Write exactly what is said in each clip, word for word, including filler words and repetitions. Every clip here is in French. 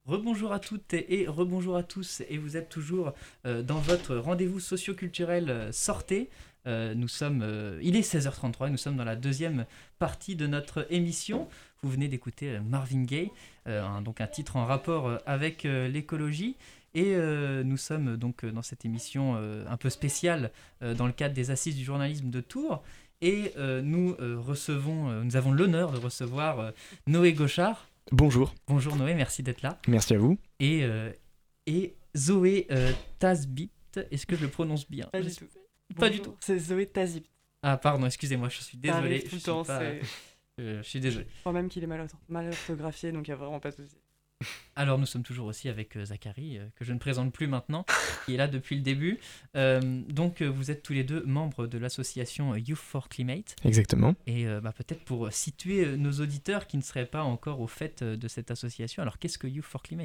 Rebonjour à toutes et rebonjour à tous, et vous êtes toujours euh, dans votre rendez-vous socio-culturel euh, Sortez. Euh, nous sommes, euh, il est seize heures trente-trois et nous sommes dans la deuxième partie de notre émission. Vous venez d'écouter euh, Marvin Gaye, euh, un, donc un titre en rapport euh, avec euh, l'écologie. Et euh, nous sommes donc dans cette émission euh, un peu spéciale euh, dans le cadre des Assises du journalisme de Tours. Et euh, nous euh, recevons, euh, nous avons l'honneur de recevoir euh, Noé Gauchard. Bonjour. Bonjour Noé, merci d'être là. Merci à vous. Et, euh, et Zoé euh, Tazbit, est-ce que je le prononce bien? Pas du tout. Pas Bonjour, du tout. C'est Zoé Tazbit. Ah pardon, excusez-moi, je suis désolé. Arrive tout Je le suis, temps, pas, c'est... euh, je suis désolé. Je crois même qu'il est mal, orth- mal orthographié, donc il n'y a vraiment pas de souci. Alors nous sommes toujours aussi avec euh, Zachary, euh, que je ne présente plus maintenant, qui est là depuis le début. Euh, donc euh, vous êtes tous les deux membres de l'association Youth for Climate. Exactement. Et euh, bah, peut-être pour situer euh, nos auditeurs qui ne seraient pas encore au fait euh, de cette association, alors qu'est-ce que Youth for Climate ?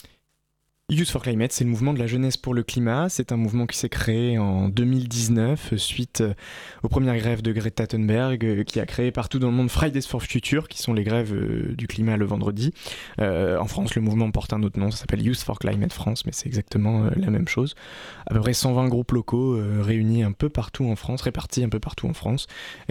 Youth for Climate, c'est le mouvement de la jeunesse pour le climat. C'est un mouvement qui s'est créé en deux mille dix-neuf suite aux premières grèves de Greta Thunberg, qui a créé partout dans le monde Fridays for Future, qui sont les grèves du climat le vendredi. Euh, en France, le mouvement porte un autre nom, ça s'appelle Youth for Climate France, mais c'est exactement la même chose. À peu près cent vingt groupes locaux euh, réunis un peu partout en France, répartis un peu partout en France.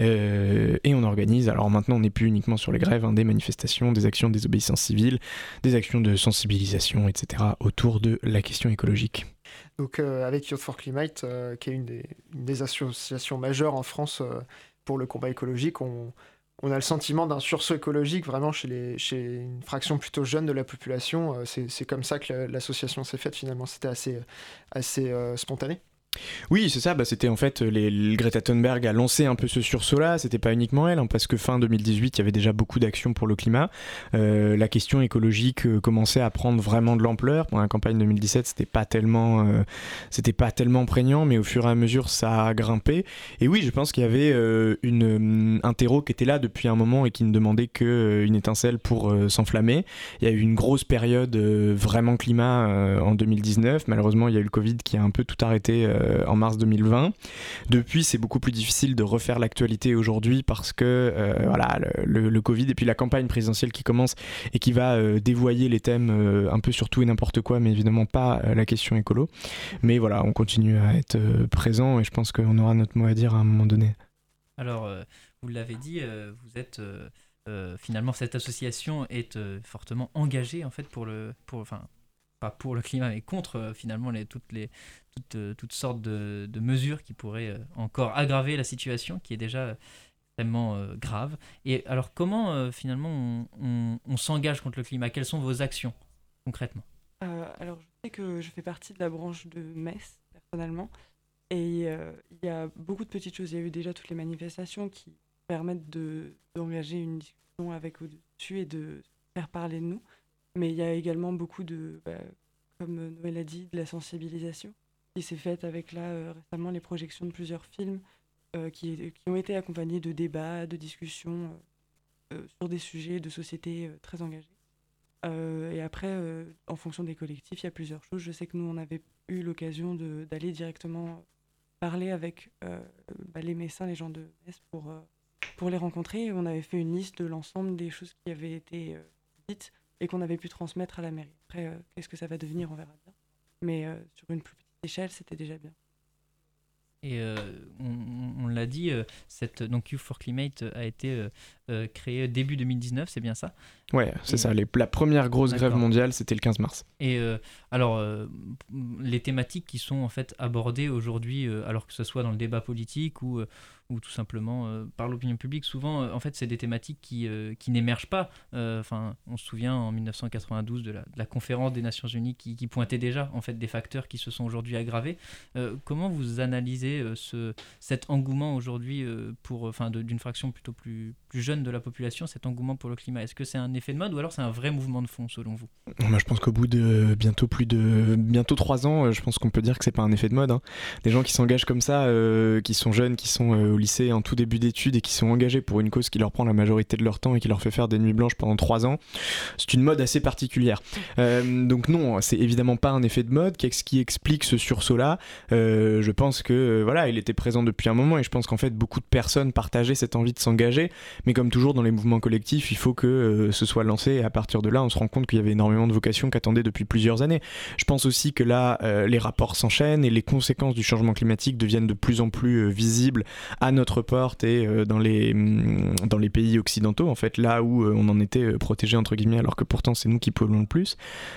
Euh, et on organise, alors maintenant on n'est plus uniquement sur les grèves, hein, des manifestations, des actions de désobéissance civile, des actions de sensibilisation, et cetera autour de la question écologique. Donc euh, avec Youth for Climate, euh, qui est une des, une des associations majeures en France euh, pour le combat écologique, on, on a le sentiment d'un sursaut écologique vraiment chez, les, chez une fraction plutôt jeune de la population. Euh, c'est, c'est comme ça que la, l'association s'est faite finalement, c'était assez, assez euh, spontané. Oui, c'est ça, bah, c'était en fait, les, les Greta Thunberg a lancé un peu ce sursaut-là, c'était pas uniquement elle, hein, parce que fin deux mille dix-huit, il y avait déjà beaucoup d'actions pour le climat. Euh, la question écologique euh, commençait à prendre vraiment de l'ampleur. Pendant la campagne deux mille dix-sept, c'était pas tellement, euh, c'était pas tellement prégnant, mais au fur et à mesure, ça a grimpé. Et oui, je pense qu'il y avait euh, une, un terreau qui était là depuis un moment et qui ne demandait qu'une euh, étincelle pour euh, s'enflammer. Il y a eu une grosse période euh, vraiment climat euh, en deux mille dix-neuf. Malheureusement, il y a eu le Covid qui a un peu tout arrêté euh, en mars deux mille vingt. Depuis, c'est beaucoup plus difficile de refaire l'actualité aujourd'hui parce que euh, voilà, le, le, le Covid et puis la campagne présidentielle qui commence et qui va euh, dévoyer les thèmes euh, un peu sur tout et n'importe quoi, mais évidemment pas euh, la question écolo. Mais voilà, on continue à être euh, présent et je pense qu'on aura notre mot à dire à un moment donné. Alors, euh, vous l'avez dit, euh, vous êtes euh, euh, finalement cette association est euh, fortement engagée en fait pour le, pour, enfin, pas pour le climat, mais contre euh, finalement les, toutes, les, toutes, euh, toutes sortes de, de mesures qui pourraient euh, encore aggraver la situation qui est déjà euh, extrêmement euh, grave. Et alors comment euh, finalement on, on, on s'engage contre le climat? Quelles sont vos actions concrètement? Euh, alors, je sais que je fais partie de la branche de Metz, personnellement, et euh, il y a beaucoup de petites choses. Il y a eu déjà toutes les manifestations qui permettent de, d'engager une discussion avec au-dessus et de faire parler de nous. Mais il y a également beaucoup de, bah, comme Noël a dit, de la sensibilisation qui s'est faite avec là euh, récemment les projections de plusieurs films euh, qui, qui ont été accompagnés de débats, de discussions euh, euh, sur des sujets de société euh, très engagés. Euh, et après, euh, en fonction des collectifs, il y a plusieurs choses. Je sais que nous, on avait eu l'occasion de, d'aller directement parler avec euh, bah, les Messins, les gens de Metz, pour, euh, pour les rencontrer. Et on avait fait une liste de l'ensemble des choses qui avaient été euh, dites et qu'on avait pu transmettre à la mairie. Après, euh, qu'est-ce que ça va devenir, on verra bien. Mais euh, sur une plus petite échelle, c'était déjà bien. Et euh, on, on l'a dit, euh, cette, donc Youth for Climate a été euh, euh, créée début deux mille dix-neuf, c'est bien ça? Ouais, c'est et ça. Les, la première grosse D'accord. grève mondiale, c'était le quinze mars. Et euh, alors, euh, les thématiques qui sont en fait abordées aujourd'hui, euh, alors que ce soit dans le débat politique ou, euh, ou tout simplement euh, par l'opinion publique, souvent, euh, en fait, c'est des thématiques qui, euh, qui n'émergent pas. Enfin, euh, on se souvient en dix-neuf cent quatre-vingt-douze de la, de la conférence des Nations Unies qui, qui pointait déjà en fait des facteurs qui se sont aujourd'hui aggravés. Euh, comment vous analysez euh, ce, cet engouement aujourd'hui euh, pour, enfin, de, d'une fraction plutôt plus, plus jeune de la population, cet engouement pour le climat? Est-ce que c'est un effet de mode ou alors c'est un vrai mouvement de fond selon vous? Moi, je pense qu'au bout de bientôt plus de bientôt trois ans, je pense qu'on peut dire que c'est pas un effet de mode. Hein. Des gens qui s'engagent comme ça, euh, qui sont jeunes, qui sont euh, au lycée en tout début d'études et qui sont engagés pour une cause qui leur prend la majorité de leur temps et qui leur fait faire des nuits blanches pendant trois ans, c'est une mode assez particulière. Euh, donc non, c'est évidemment pas un effet de mode. Qu'est-ce qui explique ce sursaut-là ? euh, Je pense que euh, voilà, il était présent depuis un moment et je pense qu'en fait beaucoup de personnes partageaient cette envie de s'engager, mais comme toujours dans les mouvements collectifs, il faut que euh, ce soit lancé et à partir de là, on se rend compte qu'il y avait énormément de vocations qu'attendaient depuis plusieurs années. Je pense aussi que là, euh, les rapports s'enchaînent et les conséquences du changement climatique deviennent de plus en plus euh, visibles à notre porte et euh, dans les mm, dans les pays occidentaux, en fait, là où euh, on en était euh, protégé entre guillemets, alors que pourtant c'est nous qui polluons le plus,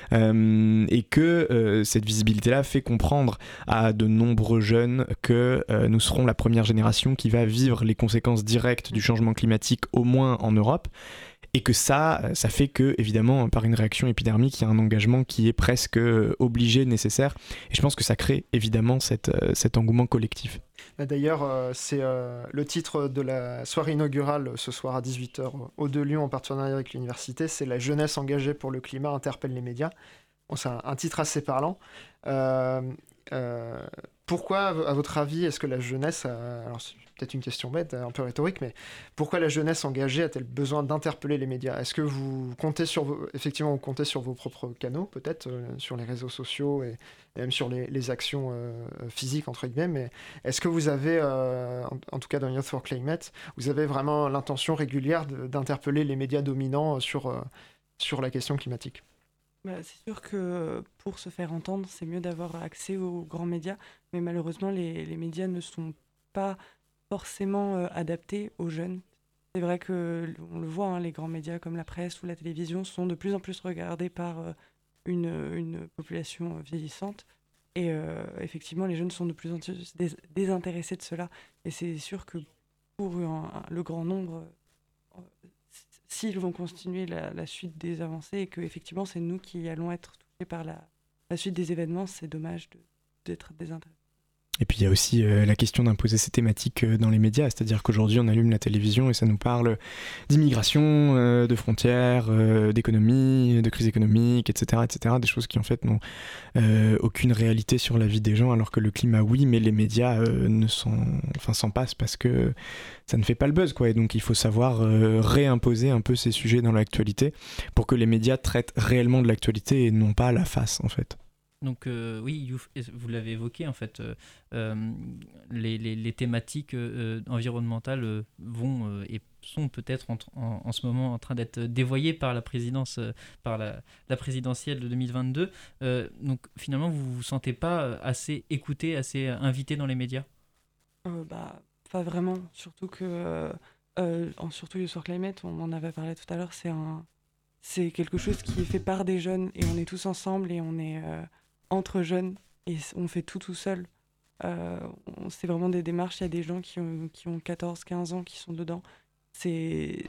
euh, et que euh, cette visibilité-là fait comprendre à de nombreux jeunes que euh, nous serons la première génération qui va vivre les conséquences directes du changement climatique, au moins en Europe. Et que ça, ça fait que, évidemment, par une réaction épidermique, il y a un engagement qui est presque obligé, nécessaire. Et je pense que ça crée, évidemment, cette, cet engouement collectif. D'ailleurs, euh, c'est euh, le titre de la soirée inaugurale ce soir à dix-huit heures au De Lyon en partenariat avec l'université. C'est « La jeunesse engagée pour le climat interpelle les médias ». Bon, c'est un, un titre assez parlant. Euh, euh, pourquoi, à votre avis, est-ce que la jeunesse, a... alors c'est peut-être une question bête, un peu rhétorique, mais pourquoi la jeunesse engagée a-t-elle besoin d'interpeller les médias ? Est-ce que vous comptez sur vos... effectivement, vous comptez sur vos propres canaux, peut-être, euh, sur les réseaux sociaux et, et même sur les, les actions euh, physiques, entre guillemets, mais est-ce que vous avez, euh, en, en tout cas dans Youth for Climate, vous avez vraiment l'intention régulière de, d'interpeller les médias dominants sur, euh, sur la question climatique ? Bah, c'est sûr que pour se faire entendre, c'est mieux d'avoir accès aux grands médias, mais malheureusement, les, les médias ne sont pas forcément euh, adaptés aux jeunes. C'est vrai qu'on le voit, hein, les grands médias comme la presse ou la télévision sont de plus en plus regardés par euh, une, une population vieillissante. Et euh, effectivement, les jeunes sont de plus en plus dés- désintéressés de cela. Et c'est sûr que pour un, un, le grand nombre... Euh, s'ils vont continuer la, la suite des avancées et qu'effectivement c'est nous qui allons être touchés par la, la suite des événements, c'est dommage de, d'être désintéressés. Et puis il y a aussi euh, la question d'imposer ces thématiques euh, dans les médias, c'est-à-dire qu'aujourd'hui on allume la télévision et ça nous parle d'immigration, euh, de frontières, euh, d'économie, de crise économique, et cetera, et cetera, des choses qui en fait n'ont euh, aucune réalité sur la vie des gens, alors que le climat oui, mais les médias euh, ne sont, enfin s'en passent parce que ça ne fait pas le buzz, quoi. Et donc il faut savoir euh, réimposer un peu ces sujets dans l'actualité pour que les médias traitent réellement de l'actualité et non pas la face en fait. Donc euh, oui, vous l'avez évoqué en fait, euh, euh, les, les, les thématiques euh, environnementales euh, vont euh, et sont peut-être en, en, en ce moment en train d'être dévoyées par la présidence, euh, par la, la présidentielle de deux mille vingt-deux. Euh, donc finalement, vous vous sentez pas assez écouté, assez invité dans les médias ? euh, Bah pas vraiment, surtout que euh, euh, surtout Youth for Climate, on en avait parlé tout à l'heure, c'est un, c'est quelque chose qui est fait par des jeunes et on est tous ensemble et on est euh, entre jeunes et on fait tout tout seul. Euh, on, c'est vraiment des démarches, il y a des gens qui ont, qui ont quatorze quinze ans qui sont dedans. C'est...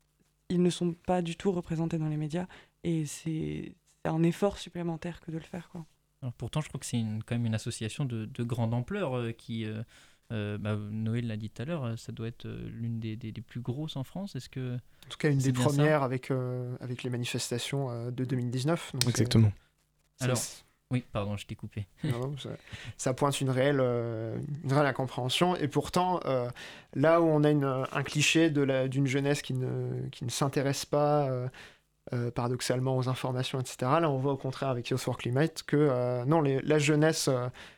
Ils ne sont pas du tout représentés dans les médias et c'est, c'est un effort supplémentaire que de le faire, quoi. Alors pourtant, je crois que c'est une, quand même une association de, de grande ampleur euh, qui... Euh, euh, bah, Noël l'a dit tout à l'heure, ça doit être euh, l'une des, des, des plus grosses en France. Est-ce que... En tout cas, une des premières avec, euh, avec les manifestations euh, de deux mille dix-neuf. Donc exactement. C'est, Alors... c'est... Oui, pardon, je t'ai coupé. Non, non, ça, ça pointe une réelle, euh, une réelle incompréhension. Et pourtant, euh, là où on a une, un cliché de la, d'une jeunesse qui ne, qui ne s'intéresse pas, euh, euh, paradoxalement, aux informations, et cetera, là, on voit au contraire avec Youth for Climate que euh, non, les, la jeunesse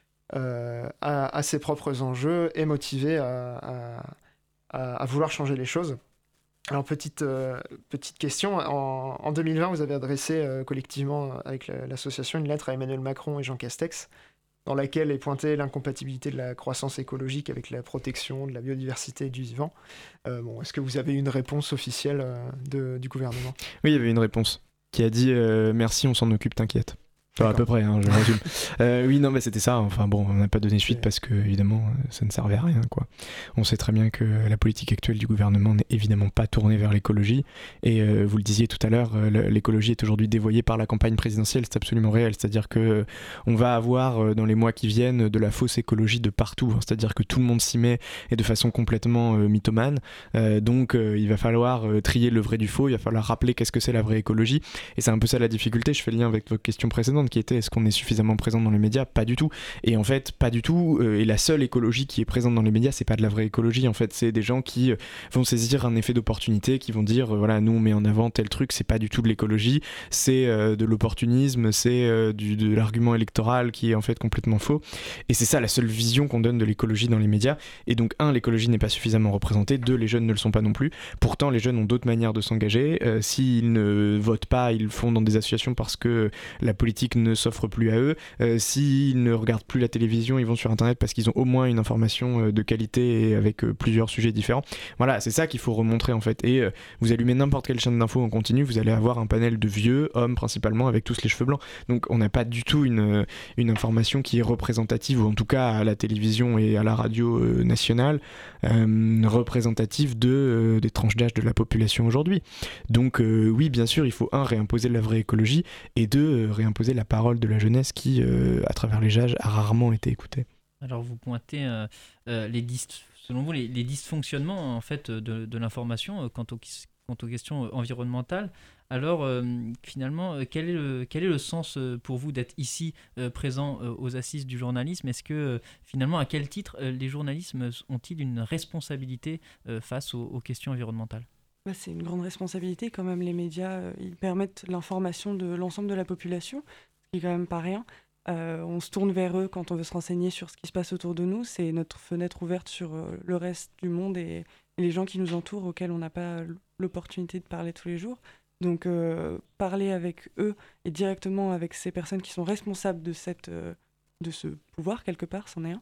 euh, a, a ses propres enjeux, est motivée à, à, à, à vouloir changer les choses. Alors, petite, euh, petite question, en, en deux mille vingt, vous avez adressé euh, collectivement avec la, l'association une lettre à Emmanuel Macron et Jean Castex, dans laquelle est pointée l'incompatibilité de la croissance écologique avec la protection de la biodiversité et du vivant. Euh, bon, est-ce que vous avez une réponse officielle euh, de, du gouvernement ? Oui, il y avait une réponse qui a dit euh, « Merci, on s'en occupe, t'inquiète ». Enfin, à peu près, hein, je résume. euh, oui, non, mais c'était ça. Enfin bon, on n'a pas donné suite ouais. parce que, évidemment, ça ne servait à rien, quoi. On sait très bien que la politique actuelle du gouvernement n'est évidemment pas tournée vers l'écologie. Et euh, vous le disiez tout à l'heure, l'écologie est aujourd'hui dévoyée par la campagne présidentielle. C'est absolument réel. C'est-à-dire que on va avoir, dans les mois qui viennent, de la fausse écologie de partout. C'est-à-dire que tout le monde s'y met et de façon complètement euh, mythomane. Euh, donc, euh, il va falloir euh, trier le vrai du faux. Il va falloir rappeler qu'est-ce que c'est la vraie écologie. Et c'est un peu ça la difficulté. Je fais le lien avec votre question précédente, précédente qui était est-ce qu'on est suffisamment présent dans les médias? Pas du tout. Et en fait, pas du tout. Euh, et la seule écologie qui est présente dans les médias, c'est pas de la vraie écologie. En fait, c'est des gens qui euh, vont saisir un effet d'opportunité, qui vont dire euh, voilà, nous on met en avant tel truc, c'est pas du tout de l'écologie, c'est euh, de l'opportunisme, c'est euh, du, de l'argument électoral qui est en fait complètement faux. Et c'est ça la seule vision qu'on donne de l'écologie dans les médias. Et donc, un, l'écologie n'est pas suffisamment représentée. Deux, les jeunes ne le sont pas non plus. Pourtant, les jeunes ont d'autres manières de s'engager. Euh, s'ils ne votent pas, ils le font dans des associations parce que la politique ne s'offre plus à eux. Euh, s'ils ne regardent plus la télévision, ils vont sur Internet parce qu'ils ont au moins une information euh, de qualité et avec euh, plusieurs sujets différents. Voilà, c'est ça qu'il faut remontrer en fait. Et euh, vous allumez n'importe quelle chaîne d'infos en continu, vous allez avoir un panel de vieux, hommes principalement, avec tous les cheveux blancs. Donc on n'a pas du tout une, une information qui est représentative, ou en tout cas à la télévision et à la radio euh, nationale, euh, représentative de, euh, des tranches d'âge de la population aujourd'hui. Donc euh, oui, bien sûr, il faut un, réimposer la vraie écologie, et deux, euh, réimposer la parole de la jeunesse qui, euh, à travers les âges, a rarement été écoutée. Alors vous pointez euh, euh, les dis- selon vous les, les dysfonctionnements en fait de, de l'information euh, quant, au, quant aux questions environnementales. Alors euh, finalement, euh, quel, est le, quel est le sens euh, pour vous d'être ici euh, présent euh, aux assises du journalisme? Est-ce que euh, finalement, à quel titre euh, les journalistes ont-ils une responsabilité euh, face aux, aux questions environnementales? Bah, c'est une grande responsabilité quand même. Les médias, euh, ils permettent l'information de l'ensemble de la population, ce qui est quand même pas rien. Euh, on se tourne vers eux quand on veut se renseigner sur ce qui se passe autour de nous. C'est notre fenêtre ouverte sur euh, le reste du monde et, et les gens qui nous entourent, auxquels on n'a pas l'opportunité de parler tous les jours. Donc euh, parler avec eux et directement avec ces personnes qui sont responsables de, cette, euh, de ce pouvoir, quelque part, c'en est un,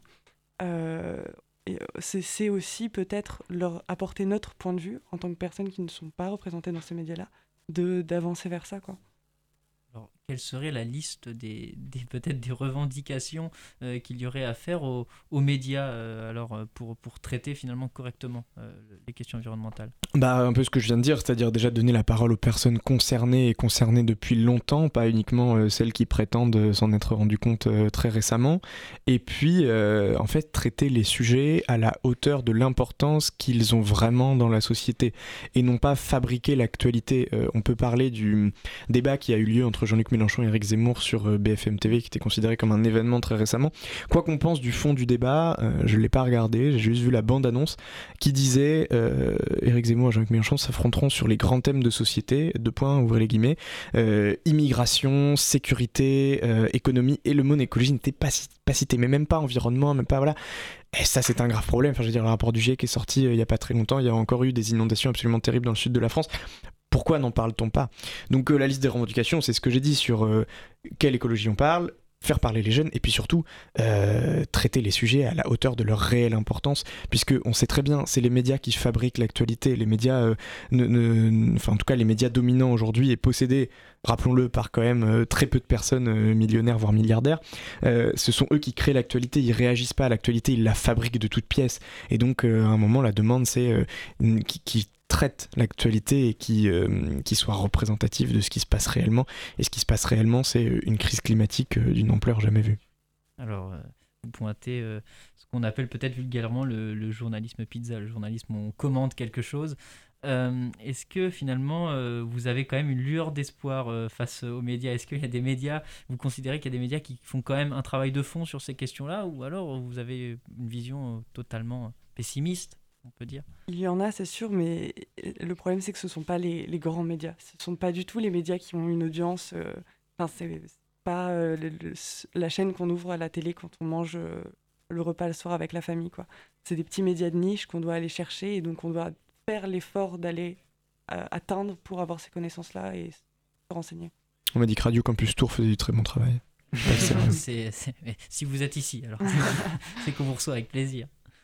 euh, et c'est, c'est aussi peut-être leur apporter notre point de vue en tant que personnes qui ne sont pas représentées dans ces médias-là, de, d'avancer vers ça, quoi. Alors, quelle serait la liste des, des peut-être des revendications euh, qu'il y aurait à faire aux, aux médias euh, alors, pour, pour traiter finalement correctement euh, les questions environnementales? Bah, un peu ce que je viens de dire, c'est-à-dire déjà donner la parole aux personnes concernées et concernées depuis longtemps, pas uniquement euh, celles qui prétendent s'en être rendues compte euh, très récemment, et puis euh, en fait traiter les sujets à la hauteur de l'importance qu'ils ont vraiment dans la société, et non pas fabriquer l'actualité. Euh, on peut parler du débat qui a eu lieu entre Jean-Luc Mélenchon et Éric Zemmour sur euh, B F M T V, qui était considéré comme un événement très récemment. Quoi qu'on pense du fond du débat, euh, je ne l'ai pas regardé, j'ai juste vu la bande-annonce qui disait euh, Éric Zemmour et Jean-Luc Mélenchon s'affronteront sur les grands thèmes de société, deux points, ouvrez les guillemets, euh, immigration, sécurité, euh, économie, et le mot écologie n'était pas, pas cité, mais même pas environnement, même pas, voilà. Et ça, c'est un grave problème. Enfin, je veux dire, le rapport du G I E C qui est sorti euh, il n'y a pas très longtemps, il y a encore eu des inondations absolument terribles dans le sud de la France. Pourquoi n'en parle-t-on pas? Donc euh, la liste des revendications, c'est ce que j'ai dit sur euh, quelle écologie on parle, faire parler les jeunes, et puis surtout euh, traiter les sujets à la hauteur de leur réelle importance, puisque on sait très bien, c'est les médias qui fabriquent l'actualité. Les médias, euh, ne, ne, enfin en tout cas les médias dominants aujourd'hui et possédés, rappelons-le, par quand même euh, très peu de personnes euh, millionnaires voire milliardaires, euh, ce sont eux qui créent l'actualité. Ils réagissent pas à l'actualité, ils la fabriquent de toutes pièces. Et donc euh, à un moment la demande c'est euh, qui, qui traite l'actualité et qui, euh, qui soit représentative de ce qui se passe réellement. Et ce qui se passe réellement, c'est une crise climatique euh, d'une ampleur jamais vue. Alors, euh, vous pointez euh, ce qu'on appelle peut-être vulgairement le, le journalisme pizza, le journalisme où on commande quelque chose. Euh, est-ce que finalement, euh, vous avez quand même une lueur d'espoir euh, face aux médias? Est-ce qu'il y a des médias, vous considérez qu'il y a des médias qui font quand même un travail de fond sur ces questions-là, ou alors vous avez une vision euh, totalement pessimiste, on peut dire? Il y en a, c'est sûr, mais le problème, c'est que ce ne sont pas les, les grands médias. Ce ne sont pas du tout les médias qui ont une audience. Euh, enfin, c'est pas euh, le, le, la chaîne qu'on ouvre à la télé quand on mange euh, le repas le soir avec la famille, quoi. C'est des petits médias de niche qu'on doit aller chercher, et donc on doit faire l'effort d'aller euh, atteindre pour avoir ces connaissances-là et se renseigner. On m'a dit que Radio Campus Tour faisait du très bon travail. c'est, c'est, c'est, si vous êtes ici, alors c'est qu'on vous reçoit avec plaisir.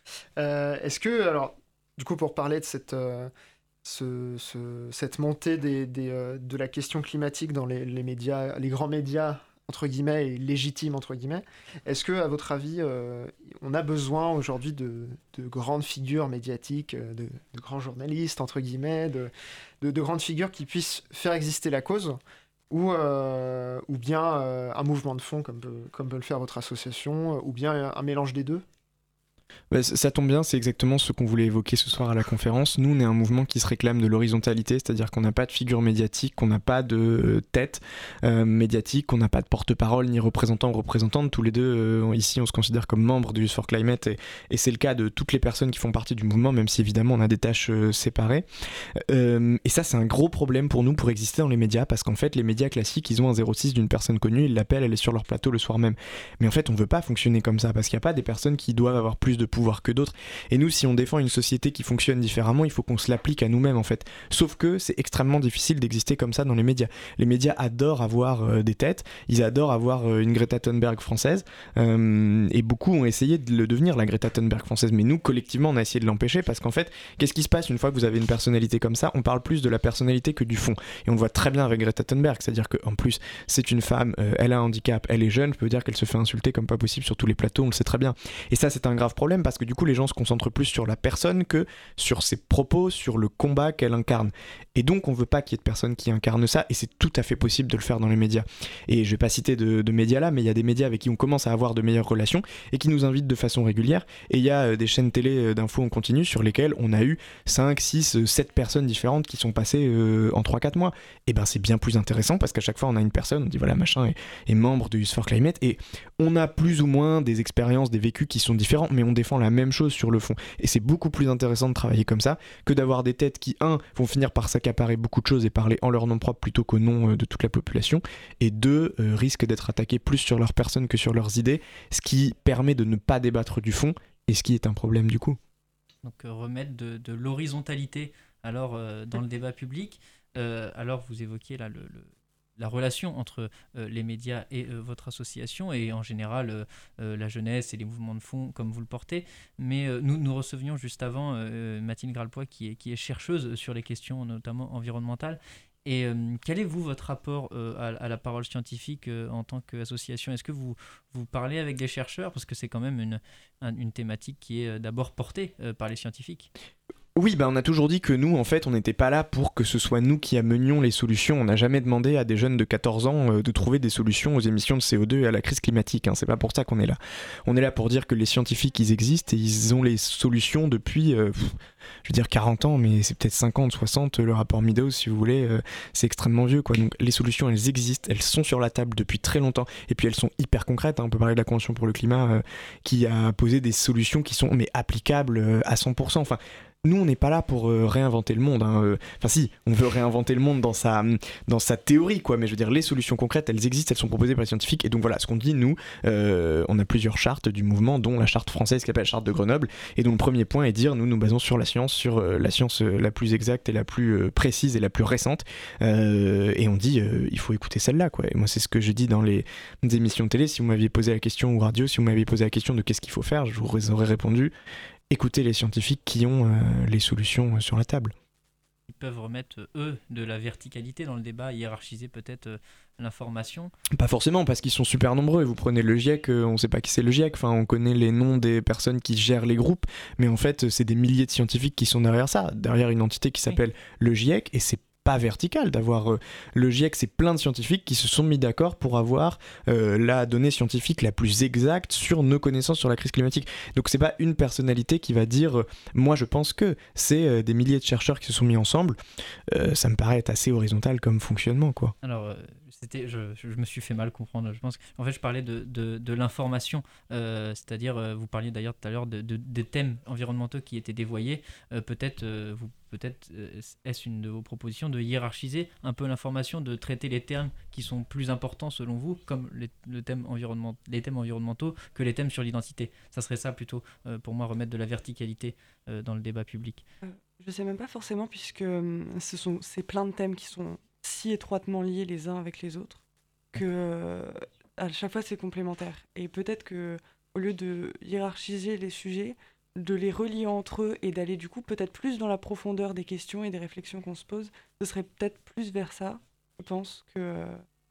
Euh, est-ce que, alors, du coup, pour parler de cette, euh, ce, ce, cette montée des, des, euh, de la question climatique dans les, les médias, les grands médias, entre guillemets, et légitimes, entre guillemets, est-ce que, à votre avis, euh, on a besoin aujourd'hui de, de grandes figures médiatiques, de, de grands journalistes, entre guillemets, de, de, de grandes figures qui puissent faire exister la cause, ou, euh, ou bien euh, un mouvement de fond, comme peut, comme peut le faire votre association, ou bien un mélange des deux? Bah, ça tombe bien, c'est exactement ce qu'on voulait évoquer ce soir à la conférence. Nous, on est un mouvement qui se réclame de l'horizontalité, c'est-à-dire qu'on n'a pas de figure médiatique, qu'on n'a pas de tête euh, médiatique, qu'on n'a pas de porte-parole ni représentant ou représentante. Tous les deux, euh, ici, on se considère comme membres du Youth for Climate et, et c'est le cas de toutes les personnes qui font partie du mouvement, même si évidemment on a des tâches euh, séparées. Euh, et ça, c'est un gros problème pour nous pour exister dans les médias, parce qu'en fait, les médias classiques, ils ont un zéro six d'une personne connue, ils l'appellent, elle est sur leur plateau le soir même. Mais en fait, on veut pas fonctionner comme ça, parce qu'il n'y a pas des personnes qui doivent avoir plus de pouvoir que d'autres. Et nous, si on défend une société qui fonctionne différemment, il faut qu'on se l'applique à nous-mêmes en fait. Sauf que c'est extrêmement difficile d'exister comme ça dans les médias. Les médias adorent avoir euh, des têtes, ils adorent avoir euh, une Greta Thunberg française, euh, et beaucoup ont essayé de le devenir, la Greta Thunberg française. Mais nous, collectivement, on a essayé de l'empêcher, parce qu'en fait, qu'est-ce qui se passe une fois que vous avez une personnalité comme ça? On parle plus de la personnalité que du fond. Et on le voit très bien avec Greta Thunberg, c'est-à-dire qu'en plus, c'est une femme, euh, elle a un handicap, elle est jeune, je peux dire qu'elle se fait insulter comme pas possible sur tous les plateaux, on le sait très bien. Et ça, c'est un grave problème, parce que du coup, les gens se concentrent plus sur la personne que sur ses propos, sur le combat qu'elle incarne. Et donc, on veut pas qu'il y ait de personnes qui incarnent ça, et c'est tout à fait possible de le faire dans les médias. Et je vais pas citer de, de médias là, mais il y a des médias avec qui on commence à avoir de meilleures relations, et qui nous invitent de façon régulière. Et il y a euh, des chaînes télé euh, d'infos en continu sur lesquelles on a eu cinq, six, sept personnes différentes qui sont passées euh, en trois quatre mois. Et ben c'est bien plus intéressant, parce qu'à chaque fois, on a une personne, on dit voilà, machin est, est membre de Youth for Climate, et on a plus ou moins des expériences, des vécus qui sont différents, mais on défend la même chose sur le fond. Et c'est beaucoup plus intéressant de travailler comme ça que d'avoir des têtes qui, un, vont finir par s'accaparer beaucoup de choses et parler en leur nom propre plutôt qu'au nom euh, de toute la population, et deux, euh, risquent d'être attaqués plus sur leur personne que sur leurs idées, ce qui permet de ne pas débattre du fond, et ce qui est un problème du coup. Donc euh, remettre de, de l'horizontalité alors euh, dans le débat public. Euh, alors vous évoquiez là le, le la relation entre euh, les médias et euh, votre association, et en général euh, euh, la jeunesse et les mouvements de fond comme vous le portez. Mais euh, nous, nous recevions juste avant euh, Mathilde Gralpoix qui est, qui est chercheuse sur les questions notamment environnementales. Et euh, quel est, vous, votre rapport euh, à, à la parole scientifique euh, en tant qu'association? Est-ce que vous, vous parlez avec des chercheurs? Parce que c'est quand même une, un, une thématique qui est euh, d'abord portée euh, par les scientifiques. Oui, bah on a toujours dit que nous, en fait, on n'était pas là pour que ce soit nous qui amenions les solutions. On n'a jamais demandé à des jeunes de quatorze ans euh, de trouver des solutions aux émissions de C O deux et à la crise climatique. Hein. C'est pas pour ça qu'on est là. On est là pour dire que les scientifiques, ils existent et ils ont les solutions depuis, euh, pff, je veux dire quarante ans, mais c'est peut-être cinquante, soixante. Le rapport Meadows, si vous voulez, euh, c'est extrêmement vieux, quoi. Donc les solutions, elles existent, elles sont sur la table depuis très longtemps. Et puis elles sont hyper concrètes. Hein. On peut parler de la Convention pour le climat euh, qui a posé des solutions qui sont mais applicables euh, à cent pour cent. Enfin, nous, on n'est pas là pour euh, réinventer le monde. Hein. Euh, enfin, si, on veut réinventer le monde dans sa, dans sa théorie, quoi. Mais je veux dire, les solutions concrètes, elles existent, elles sont proposées par les scientifiques. Et donc voilà, ce qu'on dit, nous, euh, on a plusieurs chartes du mouvement, dont la charte française qui s'appelle la charte de Grenoble. Et dont le premier point est de dire, nous nous basons sur la science, sur euh, la science euh, la plus exacte et la plus euh, précise et la plus récente. Euh, et on dit, euh, il faut écouter celle-là, quoi. Et moi, c'est ce que je dis dans les, les émissions de télé. Si vous m'aviez posé la question, ou radio, si vous m'aviez posé la question de qu'est-ce qu'il faut faire, je vous aurais répondu, écoutez les scientifiques qui ont euh, les solutions euh, sur la table. Ils peuvent remettre, eux, de la verticalité dans le débat, hiérarchiser peut-être euh, l'information. Pas forcément, parce qu'ils sont super nombreux. Vous prenez le GIEC, euh, on ne sait pas qui c'est le GIEC, enfin, on connaît les noms des personnes qui gèrent les groupes, mais en fait, c'est des milliers de scientifiques qui sont derrière ça, derrière une entité qui s'appelle oui. le GIEC, et c'est pas vertical d'avoir euh, le GIEC, c'est plein de scientifiques qui se sont mis d'accord pour avoir euh, la donnée scientifique la plus exacte sur nos connaissances sur la crise climatique. Donc c'est pas une personnalité qui va dire euh, moi je pense que c'est euh, des milliers de chercheurs qui se sont mis ensemble. Euh, ça me paraît être assez horizontal comme fonctionnement, quoi. Alors euh, c'était, je, je me suis fait mal comprendre. Je pense en fait je parlais de, de, de l'information, euh, c'est-à-dire euh, vous parliez d'ailleurs tout à l'heure de, de, de thèmes environnementaux qui étaient dévoyés. Euh, peut-être euh, vous Peut-être est-ce une de vos propositions de hiérarchiser un peu l'information, de traiter les termes qui sont plus importants selon vous, comme les, le thème environnement, les thèmes environnementaux, que les thèmes sur l'identité. Ça serait ça plutôt, euh, pour moi, remettre de la verticalité euh, dans le débat public. Euh, je ne sais même pas forcément, puisque euh, ce sont, c'est plein de thèmes qui sont si étroitement liés les uns avec les autres, que euh, à chaque fois c'est complémentaire. Et peut-être qu'au lieu de hiérarchiser les sujets, de les relier entre eux et d'aller du coup peut-être plus dans la profondeur des questions et des réflexions qu'on se pose, ce serait peut-être plus vers ça, je pense, que,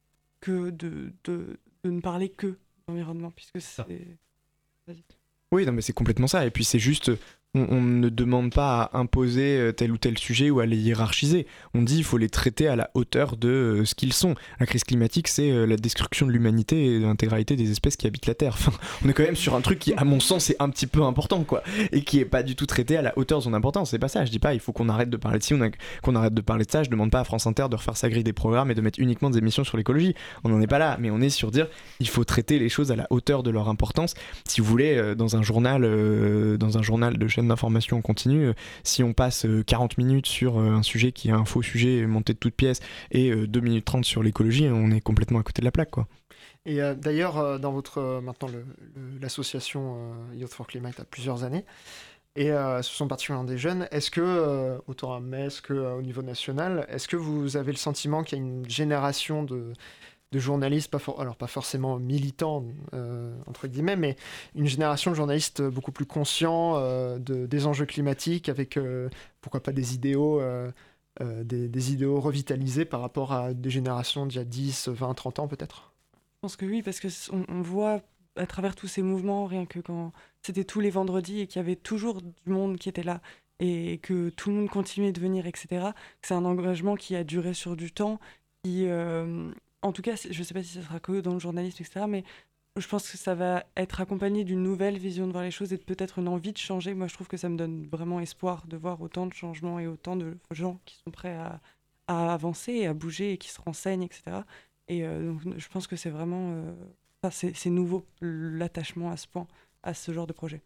que de, de, de ne parler que d'environnement, puisque c'est... Vas-y. Oui, non, mais c'est complètement ça. Et puis c'est juste, on, on ne demande pas à imposer tel ou tel sujet ou à les hiérarchiser. On dit qu'il faut les traiter à la hauteur de euh, ce qu'ils sont. La crise climatique, c'est euh, la destruction de l'humanité et de l'intégralité des espèces qui habitent la Terre. Enfin, on est quand même sur un truc qui, à mon sens, est un petit peu important, quoi, et qui est pas du tout traité à la hauteur de son importance. C'est pas ça. Je dis pas, il faut qu'on arrête de parler de ci, on a, qu'on arrête de parler de ça. Je demande pas à France Inter de refaire sa grille des programmes et de mettre uniquement des émissions sur l'écologie. On n'en est pas là, mais on est sur dire, il faut traiter les choses à la hauteur de leur importance. Si vous voulez, euh, dans un journal, euh, dans un journal de chaîne d'information continue, euh, si on passe euh, quarante minutes sur euh, un sujet qui est un faux sujet monté de toutes pièces et euh, deux minutes trente sur l'écologie, on est complètement à côté de la plaque, quoi. Et euh, d'ailleurs, euh, dans votre euh, maintenant le, le, l'association euh, Youth for Climate a plusieurs années, et euh, ce sont particulièrement des jeunes. Est-ce que, euh, autant à Metz qu'au euh, niveau national, est-ce que vous avez le sentiment qu'il y a une génération de de journalistes, pas for- alors pas forcément militants, euh, entre guillemets, mais une génération de journalistes beaucoup plus conscients euh, de, des enjeux climatiques, avec, euh, pourquoi pas, des idéaux, euh, euh, des, des idéaux revitalisés par rapport à des générations d'il y a dix, vingt, trente ans, peut-être ? Je pense que oui, parce qu'on on voit à travers tous ces mouvements, rien que quand c'était tous les vendredis et qu'il y avait toujours du monde qui était là, et que tout le monde continuait de venir, et cetera, que c'est un engagement qui a duré sur du temps, qui... Euh, En tout cas, je ne sais pas si ça sera que dans le journalisme, et cetera, mais je pense que ça va être accompagné d'une nouvelle vision de voir les choses et de peut-être une envie de changer. Moi, je trouve que ça me donne vraiment espoir de voir autant de changements et autant de gens qui sont prêts à, à avancer et à bouger et qui se renseignent, et cetera. Et euh, donc, je pense que c'est vraiment... Euh, enfin, c'est, c'est nouveau, l'attachement à ce point, à ce genre de projet.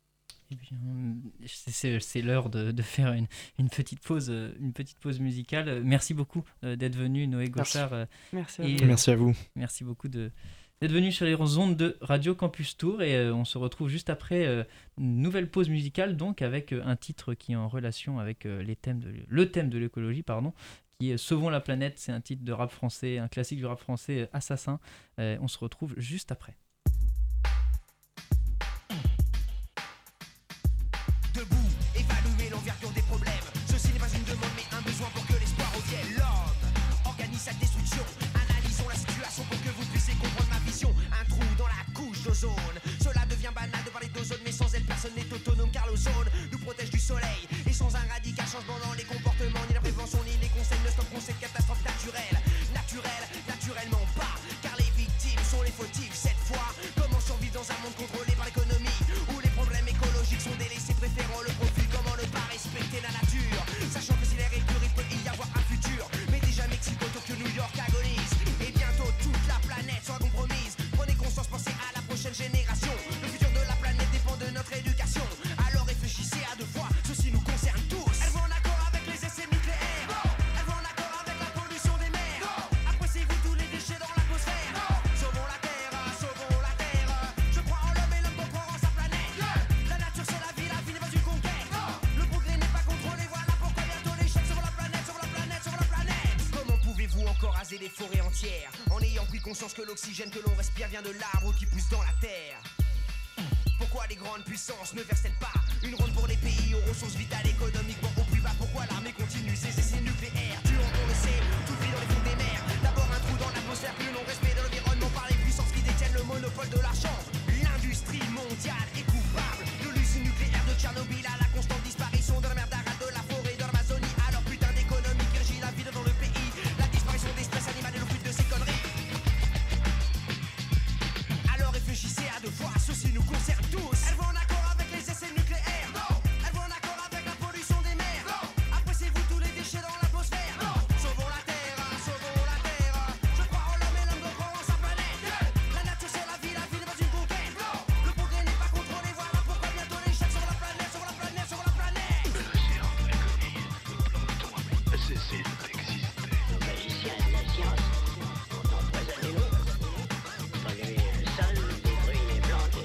Eh bien, c'est, c'est l'heure de, de faire une, une, petite pause, une petite pause musicale. Merci beaucoup d'être venu, Noé Gauchard. Merci. Merci, et, à merci à vous. Merci beaucoup de, d'être venu sur les ondes de Radio Campus Tour. Et euh, on se retrouve juste après euh, une nouvelle pause musicale, donc avec euh, un titre qui est en relation avec euh, les thèmes de, le thème de l'écologie, pardon, qui est Sauvons la planète. C'est un titre de rap français, un classique du rap français, euh, Assassin. Euh, on se retrouve juste après. Sa destruction, analysons la situation pour que vous puissiez comprendre ma vision. Un trou dans la couche d'ozone. Cela devient banal de parler d'ozone, mais sans elle personne n'est autonome car l'ozone nous protège du soleil. Et sans un radical changement dans les comportements, ni la prévention, ni les conseils ne stopperont cette catastrophe naturelle. Naturelle, naturellement pas, car les victimes sont les fautifs cette fois. Comment survivre dans un monde contrôlé par l'économie, où les problèmes écologiques sont délaissés, préférant le profit. Comment ne pas respecter la nature, sachant que si l'air est pur, il peut y avoir un futur. Mais déjà Mexico, Tokyo, New York agonise, et bientôt toute la planète sera compromise. Prenez conscience, pensez à la prochaine génération. Le futur de la planète dépend de notre éducation. Alors réfléchissez à deux fois, ceci nous concerne tous. Elles vont en accord avec les essais nucléaires. Non. Elles vont en accord avec la pollution des mers. Non. Appréciez-vous tous les déchets dans l'atmosphère. Non. Sauvons la terre, sauvons la terre. Je crois en l'homme et l'homme doit croire en sa planète. Yeah. La nature c'est la vie, la vie n'est pas une conquête. Non. Le progrès n'est pas contrôlé, voilà pourquoi bientôt l'échec. Sauvons la planète, sauvons la planète, sauvons la planète. Comment pouvez-vous encore raser des forêts entières en ayant pris conscience que l'oxygène que l'on respire vient de l'arbre qui pousse dans la terre? Pourquoi les grandes puissances ne versent-elles pas une ronde pour les pays aux ressources vitales économiquement au plus bas? Pourquoi l'armée continue ses essais nucléaires? Tuant, on le sait, toute vie dans les fonds des mers. D'abord un trou dans l'atmosphère, puis le non-respect de l'environnement par les puissances qui détiennent le monopole de l'argent. L'industrie mondiale est coupable de l'usine nucléaire de Tchernobyl à la constante disparition de la mer d'Aral, de la forêt, de l'Amazonie. Alors putain d'économie qui régit la vie dans le pays, la disparition d'espèces animales et le fruit de ces conneries. Alors réfléchissez à deux fois, ceci nous concerne tous. Elles vont en accord avec les essais nucléaires. Non. Elles vont en accord avec la pollution des mers. Non. Appréciez-vous tous les déchets dans l'atmosphère. Non. Sauvons la terre, sauvons la terre. Je crois en l'homme et l'homme doit croire en sa planète. Yeah. La nature c'est la vie, la vie n'est pas une conquête. Non. Le progrès n'est pas contrôlé, voilà pourquoi bientôt l'échec. Sauvons la planète, sauvons la planète, sauvons la planète. Le silence préconise que l'automne a cessé d'exister. Nos magiciens de la science ont empoisonné l'eau, pollué le sol, détruit les plantes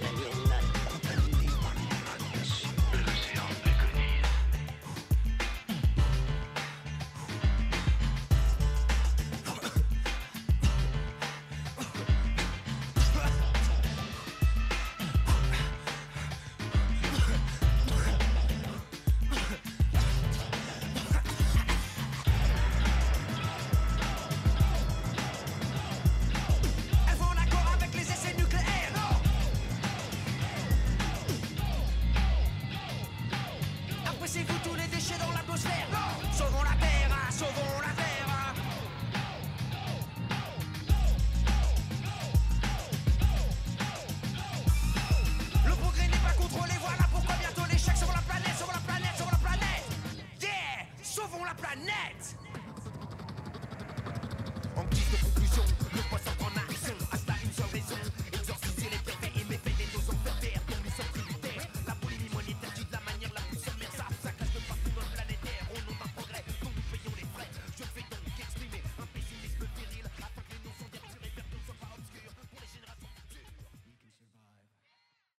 la planète.